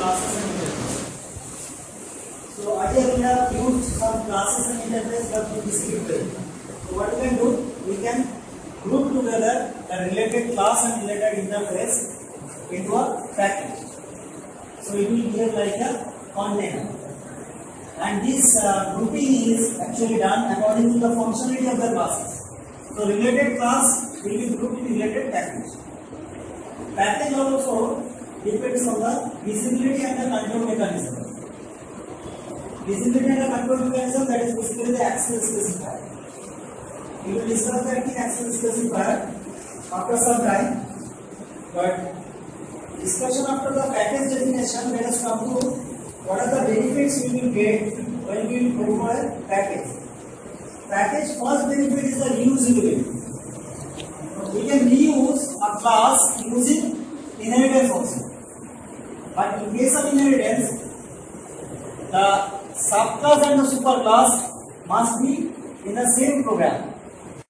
classes and interface. So earlier we have used some classes and interface but in discrete way. So what we can do? We can group together the related class and related interface into a package. So it will behave like a container. And this grouping is actually done according to the functionality of the classes. So related class will be grouped in related package. Package also depends on the visibility and the control mechanism. Visibility and the control mechanism, that is basically the access specifier. We will discuss that in access specifier after some time. But discussion after the package definition, let us come to what are the benefits we will get when we will provide package. Package first benefit is the reusability. We can reuse a class using inheritance also. But in case of inheritance, the subclass and the superclass must be in the same program.